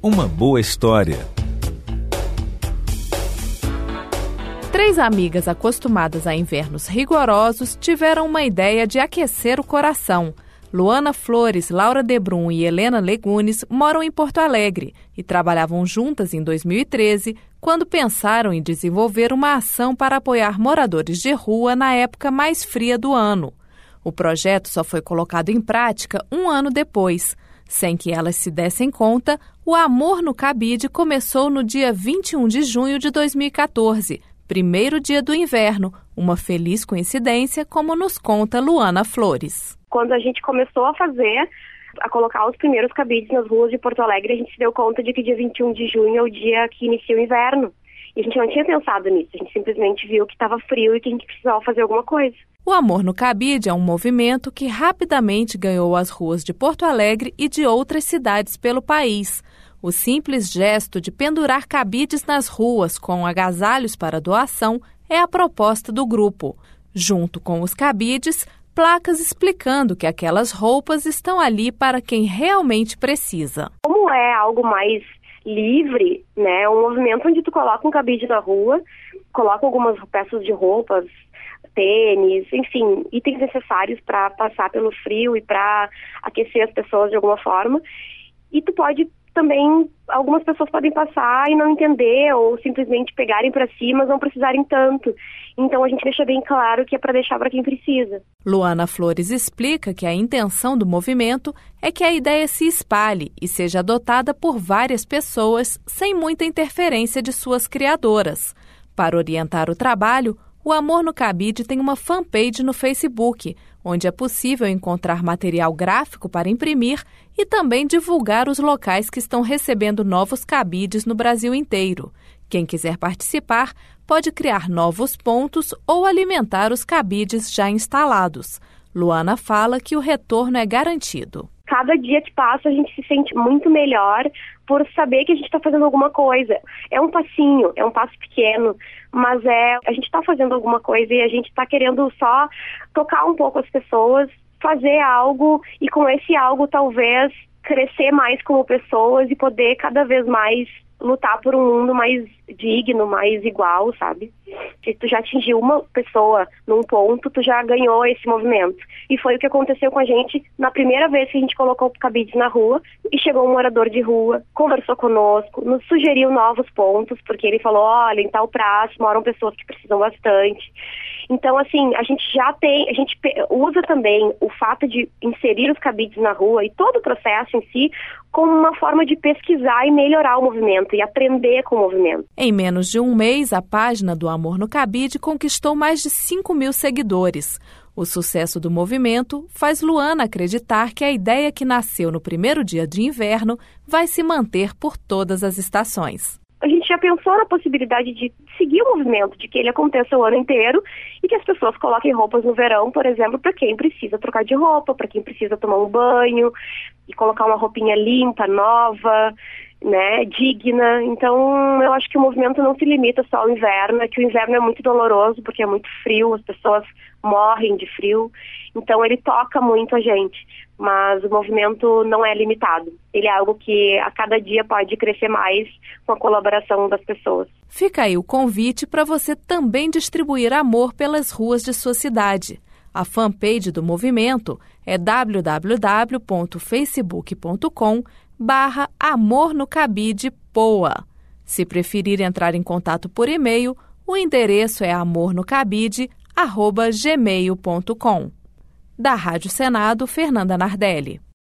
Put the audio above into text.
Uma boa história. 3 amigas acostumadas a invernos rigorosos tiveram uma ideia de aquecer o coração. Luana Flores, Laura Debrum e Helena Legunes moram em Porto Alegre e trabalhavam juntas em 2013, quando pensaram em desenvolver uma ação para apoiar moradores de rua na época mais fria do ano. O projeto só foi colocado em prática 1 ano depois. Sem que elas se dessem conta, o Amor no Cabide começou no dia 21 de junho de 2014, primeiro dia do inverno, uma feliz coincidência, como nos conta Luana Flores. Quando a gente começou a colocar os primeiros cabides nas ruas de Porto Alegre, a gente se deu conta de que dia 21 de junho é o dia que inicia o inverno. E a gente não tinha pensado nisso, a gente simplesmente viu que estava frio e que a gente precisava fazer alguma coisa. O Amor no Cabide é um movimento que rapidamente ganhou as ruas de Porto Alegre e de outras cidades pelo país. O simples gesto de pendurar cabides nas ruas com agasalhos para doação é a proposta do grupo. Junto com os cabides, placas explicando que aquelas roupas estão ali para quem realmente precisa. Como é algo mais livre, né? É um movimento onde tu coloca um cabide na rua, coloca algumas peças de roupas, tênis, enfim, itens necessários para passar pelo frio e para aquecer as pessoas de alguma forma. E tu pode também, algumas pessoas podem passar e não entender ou simplesmente pegarem para si, mas não precisarem tanto. Então a gente deixa bem claro que é para deixar para quem precisa. Luana Flores explica que a intenção do movimento é que a ideia se espalhe e seja adotada por várias pessoas sem muita interferência de suas criadoras. Para orientar o trabalho, o Amor no Cabide tem uma fanpage no Facebook, onde é possível encontrar material gráfico para imprimir e também divulgar os locais que estão recebendo novos cabides no Brasil inteiro. Quem quiser participar pode criar novos pontos ou alimentar os cabides já instalados. Luana fala que o retorno é garantido. Cada dia que passa a gente se sente muito melhor por saber que a gente está fazendo alguma coisa. É um passinho, é um passo pequeno, mas a gente está fazendo alguma coisa e a gente está querendo só tocar um pouco as pessoas, fazer algo e com esse algo talvez crescer mais como pessoas e poder cada vez mais lutar por um mundo mais digno, mais igual, sabe? Se tu já atingiu uma pessoa num ponto, tu já ganhou esse movimento. E foi o que aconteceu com a gente na primeira vez que a gente colocou cabides na rua e chegou um morador de rua, conversou conosco, nos sugeriu novos pontos, porque ele falou, olha, em tal praça moram pessoas que precisam bastante. Então, assim, a gente usa também o fato de inserir os cabides na rua e todo o processo em si como uma forma de pesquisar e melhorar o movimento e aprender com o movimento. Em menos de 1 mês, a página do Amor no Cabide conquistou mais de 5.000 seguidores. O sucesso do movimento faz Luana acreditar que a ideia que nasceu no primeiro dia de inverno vai se manter por todas as estações. A gente já pensou na possibilidade de seguir o movimento, de que ele aconteça o ano inteiro e que as pessoas coloquem roupas no verão, por exemplo, para quem precisa trocar de roupa, para quem precisa tomar um banho e colocar uma roupinha limpa, nova, né, digna. Então, eu acho que o movimento não se limita só ao inverno, é que o inverno é muito doloroso porque é muito frio, as pessoas morrem de frio, então ele toca muito a gente, mas o movimento não é limitado. Ele é algo que a cada dia pode crescer mais com a colaboração das pessoas. Fica aí o convite para você também distribuir amor pelas ruas de sua cidade. A fanpage do movimento é www.facebook.com/Amor no Cabide Poa. Se preferir entrar em contato por e-mail, o endereço é amornocabide@gmail.com. Da Rádio Senado, Fernanda Nardelli.